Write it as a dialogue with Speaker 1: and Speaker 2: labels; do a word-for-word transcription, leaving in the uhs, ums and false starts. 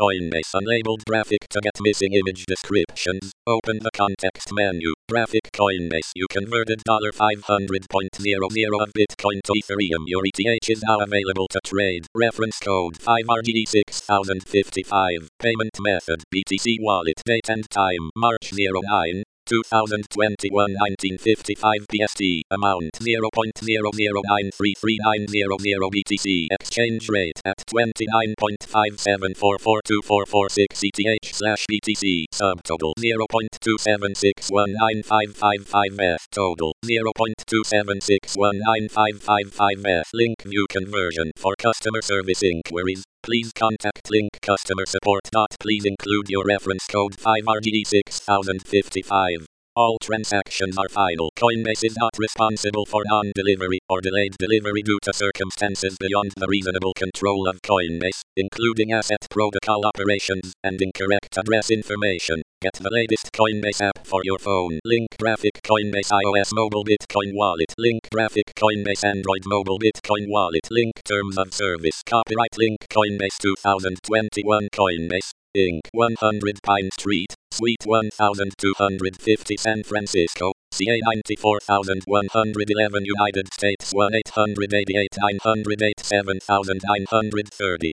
Speaker 1: Coinbase unlabeled graphic to get missing image descriptions. Open the context menu. Graphic Coinbase. You converted five hundred thousand of Bitcoin to Ethereum. Your E T H is now available to trade. Reference code five R G D six thousand fifty-five. Payment method B T C wallet. Date and time March nine. two thousand twenty-one nineteen fifty-five P S T. Amount zero point zero zero nine three three nine zero zero B T C. Exchange rate at twenty-nine point five seven four four two four four six E T H slash B T C. Subtotal zero point two seven six one nine five five five F. Total zero point two seven six one nine five five five F. Link view conversion. For customer service inquiries, please contact Link customer support. Please include your reference code five R G D six thousand fifty-five. All transactions are final. Coinbase is not responsible for non-delivery or delayed delivery due to circumstances beyond the reasonable control of Coinbase, including asset protocol operations and incorrect address information. Get the latest Coinbase app for your phone. Link graphic Coinbase iOS mobile Bitcoin wallet. Link graphic Coinbase Android mobile Bitcoin wallet. Link terms of service. Copyright Link Coinbase two thousand twenty-one Coinbase Incorporated. one hundred Pine Street, Suite one thousand two hundred fifty San Francisco, C A ninety-four thousand one hundred eleven United States one eight eight eight nine zero eight seven nine three zero.